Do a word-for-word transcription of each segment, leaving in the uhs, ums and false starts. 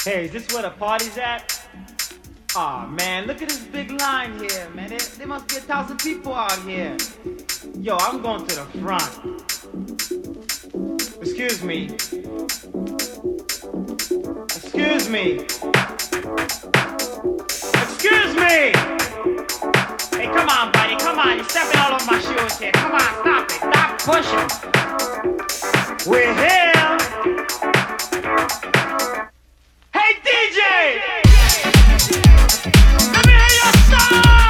Hey, is this where the party's at? Aw, man, look at this big line here, man. There, there must be a thousand people out here. Yo, I'm going to the front. Excuse me. Excuse me. Excuse me! Hey, come on, buddy, come on. You're stepping all over my shoes here. Come on, stop it. Stop pushing. We're here. Hey, D J! Let me hear your song!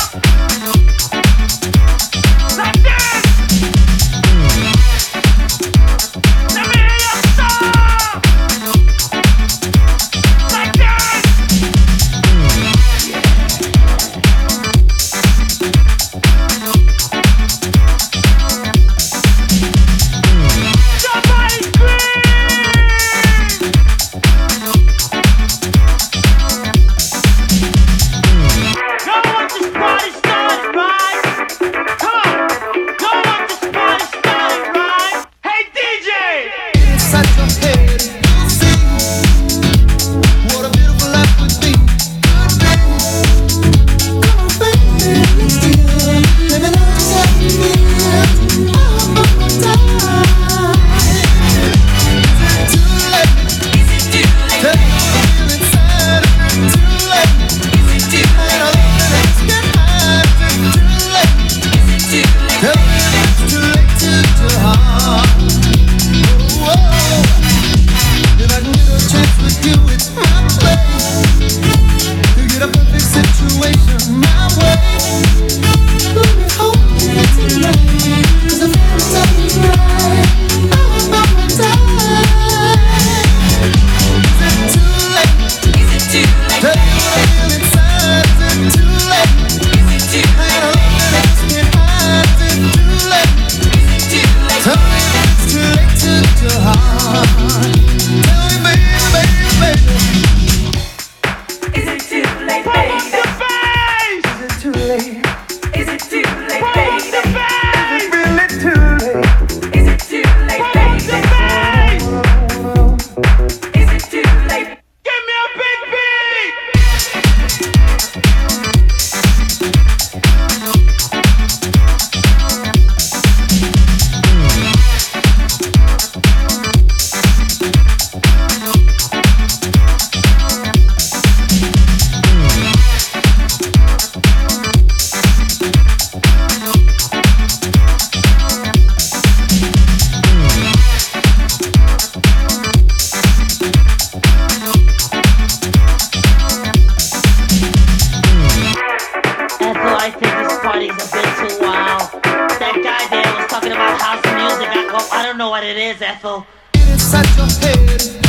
Like this! Let me hear your song! Like this! Somebody scream! Don't want this party started, right? Come on! Don't want this party started, right? Hey, D J! Inside your head, you'll see what a beautiful life would be. Good day. Come on, baby, let's do it. Let me know just how you feel. Oh, oh, time. Is it too late? Is it too late? Tell me what you feel inside. Is it too late? Is it too late? And I love that it's get high. Is it too late? Is it too late? Tell me if it's too late to do harm. Whoa. If I can get a chance with you, it's my place to get a perfect situation my way. Let me hold you tonight, 'cause I feel something right. Oh, oh, time. Is it too late? Is it too late? Tell me what I feel inside. Is it too late? Is it too late? And I love that it's get high. Is it too late? Is it too late? Tell me if it's too late to do harm. Tell me, baby, baby, baby. Is it too late, Pump up baby? the bass! Is it too late? Is it too late, Pump up the baby? bass! Really too late? Is it too late, Pump up the baby? bass! Is it too late? Give me a big beat! Ethel, I think this party's a bit too wild. That guy there was talking about house music. I, well, I don't know what it is, Ethel. Inside your head.